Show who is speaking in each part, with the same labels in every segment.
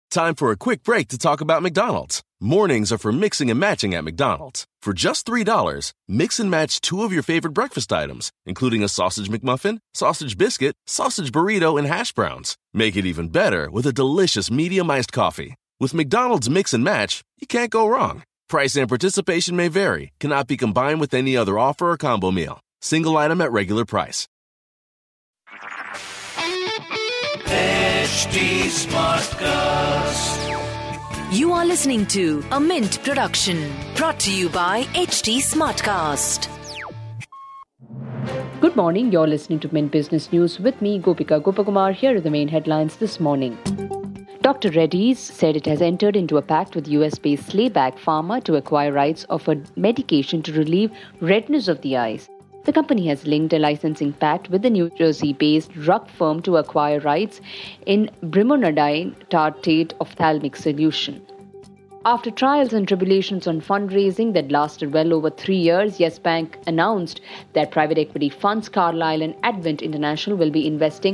Speaker 1: Time for a quick break to talk about McDonald's. Mornings are for mixing and matching at McDonald's. For just $3, mix and match 2 of your favorite breakfast items, including a sausage McMuffin, sausage biscuit, sausage burrito, and hash browns. Make it even better with a delicious medium iced coffee. With McDonald's Mix and Match, you can't go wrong. Price and participation may vary. Cannot be combined with any other offer or combo meal. Single item at regular price.
Speaker 2: HT Smartcast.
Speaker 3: You are listening to a Mint production brought to you by HT Smartcast.
Speaker 4: Good morning. You're listening to Mint Business News with me, Gopika Gopakumar. Here are the main headlines this morning. Dr. Reddy's said it has entered into a pact with US-based Slayback Pharma to acquire rights of a medication to relieve redness of the eyes. The company has linked a licensing pact with the New Jersey-based drug firm to acquire rights in brimonidine tartrate ophthalmic solution. After trials and tribulations on fundraising that lasted well over 3 years, Yes Bank announced that private equity funds Carlyle and Advent International will be investing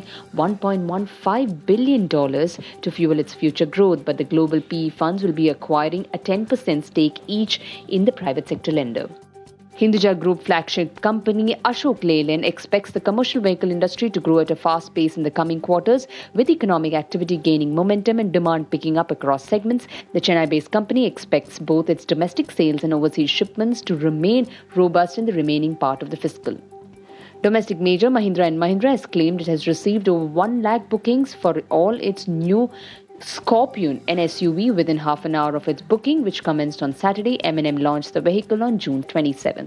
Speaker 4: $1.15 billion to fuel its future growth, but the global PE funds will be acquiring a 10% stake each in the private sector lender. Hinduja Group flagship company Ashok Leyland expects the commercial vehicle industry to grow at a fast pace in the coming quarters, with economic activity gaining momentum and demand picking up across segments. The Chennai-based company expects both its domestic sales and overseas shipments to remain robust in the remaining part of the fiscal. Domestic major Mahindra & Mahindra has claimed it has received over 1 lakh bookings for all its new Scorpion, an SUV, within half an hour of its booking, which commenced on Saturday. M&M launched the vehicle on June 27th.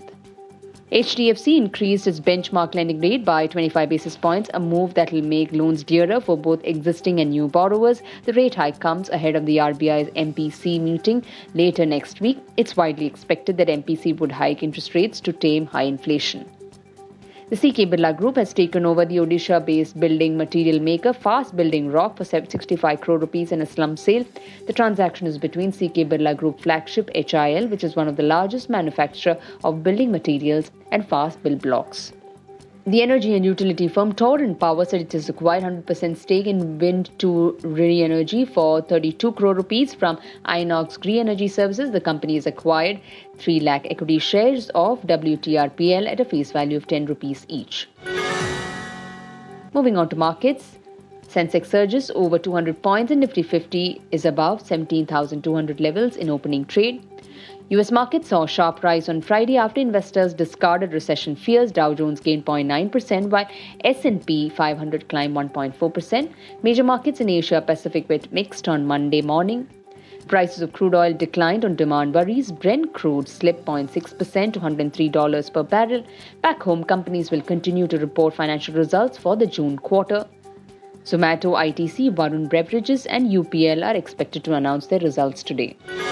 Speaker 4: HDFC increased its benchmark lending rate by 25 basis points, a move that will make loans dearer for both existing and new borrowers. The rate hike comes ahead of the RBI's MPC meeting later next week. It's widely expected that MPC would hike interest rates to tame high inflation. The CK Birla Group has taken over the Odisha-based building material maker Fast Building Rock for 65 crore rupees in a slump sale. The transaction is between CK Birla Group flagship HIL, which is one of the largest manufacturer of building materials, and Fast Build Blocks. The energy and utility firm Torrent Power said it has acquired 100% stake in Wind2 Re-Energy for 32 crore rupees from Inox Green Energy Services. The company has acquired 3 lakh equity shares of WTRPL at a face value of 10 rupees each. Moving on to markets. Sensex surges over 200 points and Nifty 50 is above 17,200 levels in opening trade. US markets saw a sharp rise on Friday after investors discarded recession fears. Dow Jones gained 0.9%, while S&P 500 climbed 1.4%. Major markets in Asia Pacific were mixed on Monday morning. Prices of crude oil declined on demand worries. Brent crude slipped 0.6% to $103 per barrel. Back home, companies will continue to report financial results for the June quarter. Zomato, ITC, Varun Beverages and UPL are expected to announce their results today.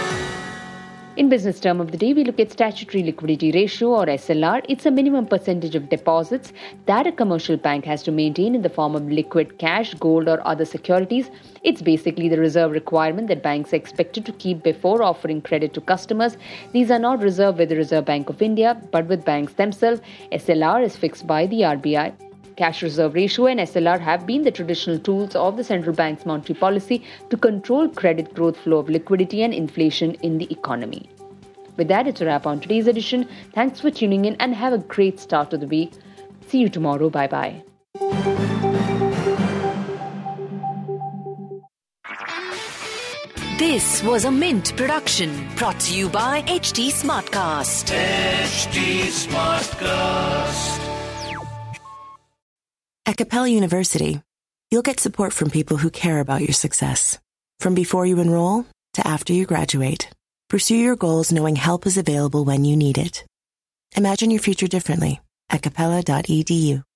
Speaker 4: In business term of the day, we look at statutory liquidity ratio or SLR. It's a minimum percentage of deposits that a commercial bank has to maintain in the form of liquid cash, gold or other securities. It's basically the reserve requirement that banks are expected to keep before offering credit to customers. These are not reserved with the Reserve Bank of India, but with banks themselves. SLR is fixed by the RBI. Cash reserve ratio and SLR have been the traditional tools of the central bank's monetary policy to control credit growth, flow of liquidity and inflation in the economy. With that, it's a wrap on today's edition. Thanks for tuning in and have a great start to the week. See you tomorrow. Bye-bye.
Speaker 3: This was a Mint production brought to you by HT Smartcast.
Speaker 2: HT Smartcast.
Speaker 5: At Capella University, you'll get support from people who care about your success. From before you enroll to after you graduate, pursue your goals knowing help is available when you need it. Imagine your future differently at capella.edu.